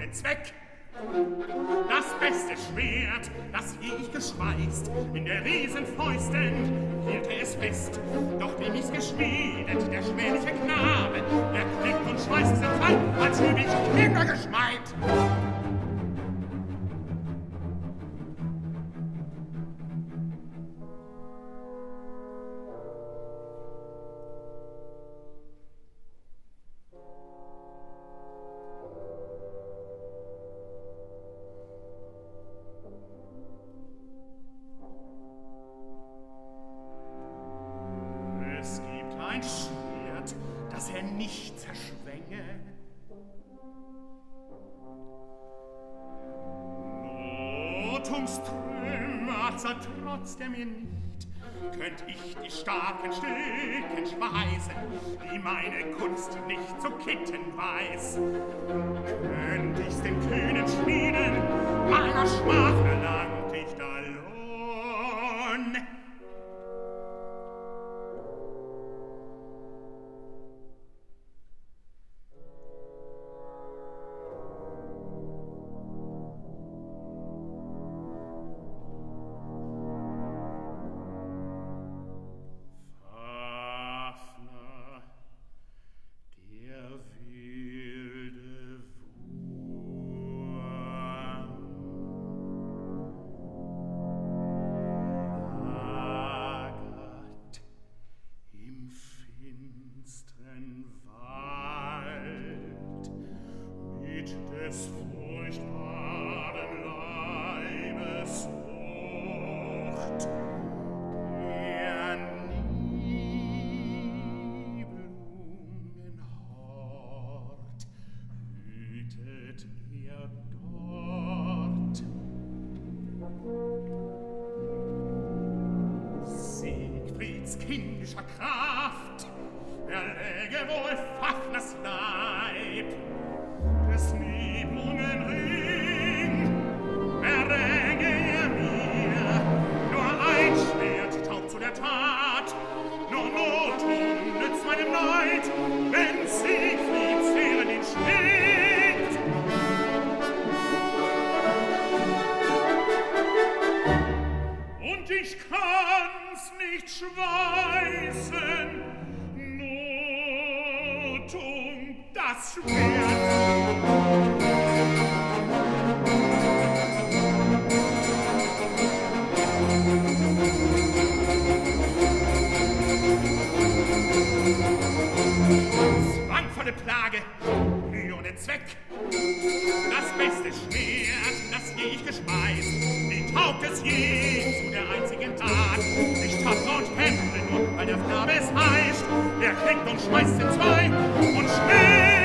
ohne Zweck. Das beste Schwert, das je ich geschweißt, in der Riesenfäusten hielt es fest. Doch dem ich's geschmiedet, der schmähliche Knabe, der knickt und schmeißt es im Fall, als hüb ich Kindergeschmeid. Ein Schwert, das nicht zerschwänge. Notungstrümmer zertrotzt mir nicht, könnt ich die starken Stücken speisen, die meine Kunst nicht zu kitten weiß. Könnt ich's den kühnen Schmieden meiner Schmach erlangt ich da Lohn. Des furchtbaren Leibes Frucht, der Nibelungenhort, hütet er dort. Siegfrieds kindischer Kraft erläge wohl Fafners Leib, des Nibelungenring erränge er mir. Nur ein Schwert taugt zu der Tat, nur Nothung nützt meinem Neid, wenn Siegfrieds Heeren ihn schlägt. Und ich kann's nicht schweißen, Nothung, das Schwert. Zwangvolle Plage, Mühe ohne Zweck. Das beste Schwert, das je ich gespeist, wie taugt es je zu der einzigen Tat? Ich tapfer und kämpfe nur, weil der Knabe es heischt. Er knickt und schmeißt in zwei und schlägt.